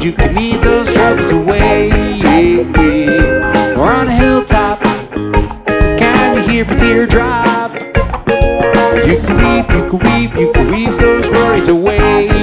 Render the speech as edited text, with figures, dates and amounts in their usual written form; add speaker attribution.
Speaker 1: you can lead those troubles away. Or on a hilltop, can you hear a teardrop? You can weep, you can weep, you can weep those worries away.